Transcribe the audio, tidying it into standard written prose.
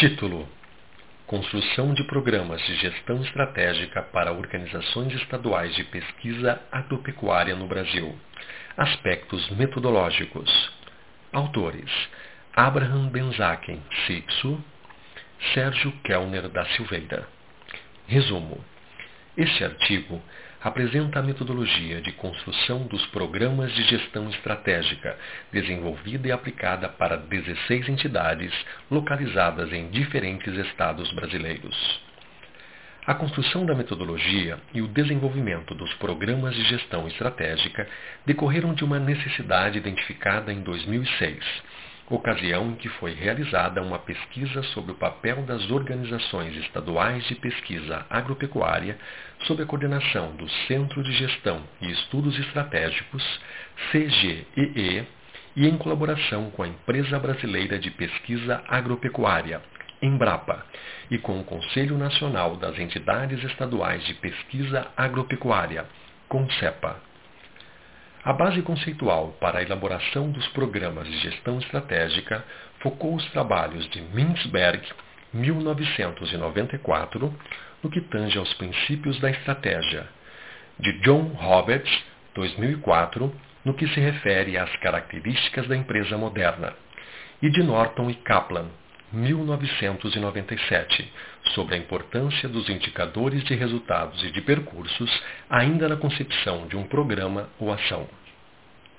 Título: Construção de programas de gestão estratégica para organizações estaduais de pesquisa agropecuária no Brasil. Aspectos metodológicos. Autores: Abraham Benzaken Sixo, Sérgio Kellner da Silveira. Resumo: este artigo apresenta a metodologia de construção dos programas de gestão estratégica, desenvolvida e aplicada para 16 entidades localizadas em diferentes estados brasileiros. A construção da metodologia e o desenvolvimento dos programas de gestão estratégica decorreram de uma necessidade identificada em 2006, ocasião em que foi realizada uma pesquisa sobre o papel das organizações estaduais de pesquisa agropecuária sob a coordenação do Centro de Gestão e Estudos Estratégicos, CGEE, e em colaboração com a Empresa Brasileira de Pesquisa Agropecuária, Embrapa, e com o Conselho Nacional das Entidades Estaduais de Pesquisa Agropecuária, CONCEPA. A base conceitual para a elaboração dos programas de gestão estratégica focou os trabalhos de Mintzberg, 1994, no que tange aos princípios da estratégia, de John Roberts, 2004, no que se refere às características da empresa moderna, e de Norton e Kaplan, 1997, sobre a importância dos indicadores de resultados e de percursos ainda na concepção de um programa ou ação.